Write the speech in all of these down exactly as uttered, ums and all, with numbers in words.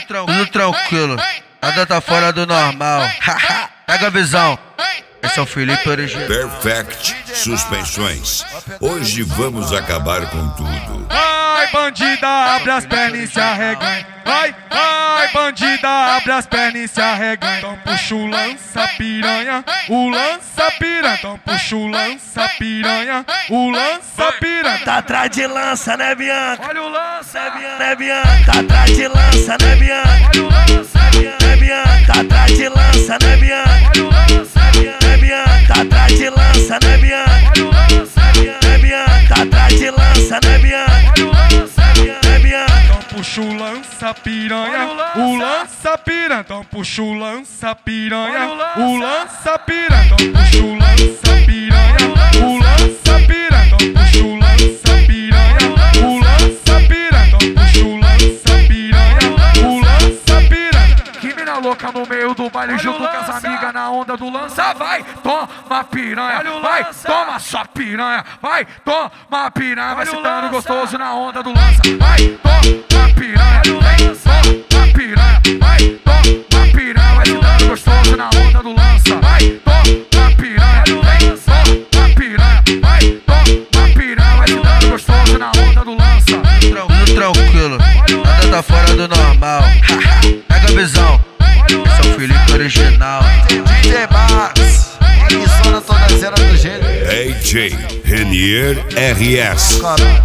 tudo tranquilo, nada tá fora do normal. Pega a visão. Esse é o Felipe original. Perfect Suspensões. Hoje vamos acabar com tudo. Vai, bandida, abre as pernas e se arreganha. Vai, vai, bandida, abre as pernas e se arreganha. Então puxa o lança piranha, o lança piranha. Então puxa o lança piranha, o lança piranha. Tá atrás de lança, né, Bianca? Olha o lança, Né, Bianca? Tá atrás de lança, né, Bianca? olha o lança, Né, Bianca? Tá atrás de lança, né, Bianca? olha o lança, Né, Bianca? Tá atrás de lança, né, Bianca? olha o lança, Né, Bianca? Tá atrás de lança, né, Bianca? olha o lança. Né, Bianca? Então puxa o lança piranha, o lança piranha. Então puxa o lança piranha, o lança piranha. Então puxa o lança piranha, o lança piranha. Então puxa o lança piranha, o lança piranha. Então puxa o lança piranha, o lança piranha. Que mina louca no meio do baile junto com as amigas na onda do lança. Vai, toma piranha, vai, toma sua piranha, vai, toma piranha. Vai se dando gostoso na onda do lança. Vai, toma piranha, vem, toma piranha, vai, toma piranha. Vai se dando gostoso na onda do lança. Vai, toma piranha, vem, toma piranha, vai, toma piranha. Vai se dando gostoso na onda do lança. Tudo tranquilo, nada tá fora do normal. Pega a visão. Esse é o Felipe original. D J Max, insona toda a cena do gênero. D J Renier R S.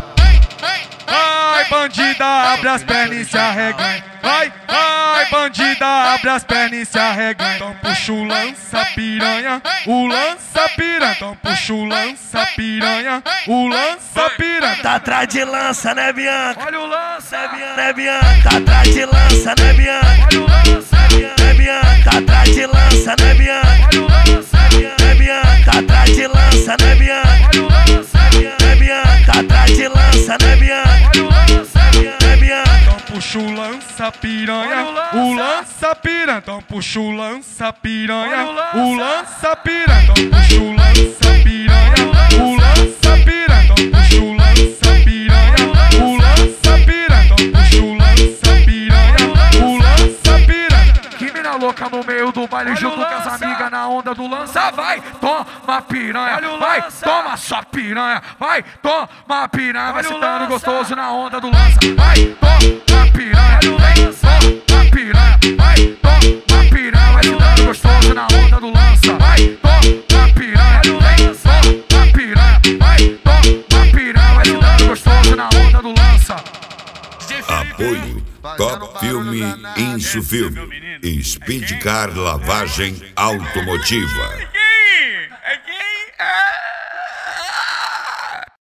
Vai, bandida, abre as pernas e se arreganha. Vai, vai, bandida, abre as pernas e se arreganha. Então puxa o lança piranha, o lança piranha. Então puxa o lança piranha, o lança piranha. Tá atrás de lança, né, Bianca? Olha o lança, Né, Bianca? Tá atrás de lança, né, Bianca? olha o lança, Né, Bianca? Tá atrás de lança, né, Bianca? olha o lança, Né, Bianca? Tá atrás de lança, né, Bianca? olha o lança, Né, Bianca? Tá atrás de lança, né, Bianca? olha o lança. Né, Bianca? Então puxa o lança piranha, o lança piranha. Então puxa o lança piranha, o lança piranha. Então puxa o lança piranha, o lança piranha. Então puxa o lança piranha, o lança piranha. Então puxa o lança piranha, o lança piranha. Que mina louca no meio do baile junto com as amigas na onda do lança. Vai, toma piranha, vai, toma sua piranha, vai, toma piranha. Vai se dando gostoso na onda do lança. Vai, toma piranha, vem, toma piranha, vai, toma piranha. Vai se dando gostoso na onda do lança. Vai, toma piranha, vem, toma piranha, vai, toma piranha. Vai se dando gostoso na onda do lança. Apoio Top Filme Insufilme e Speedcar Lavagem Automotiva.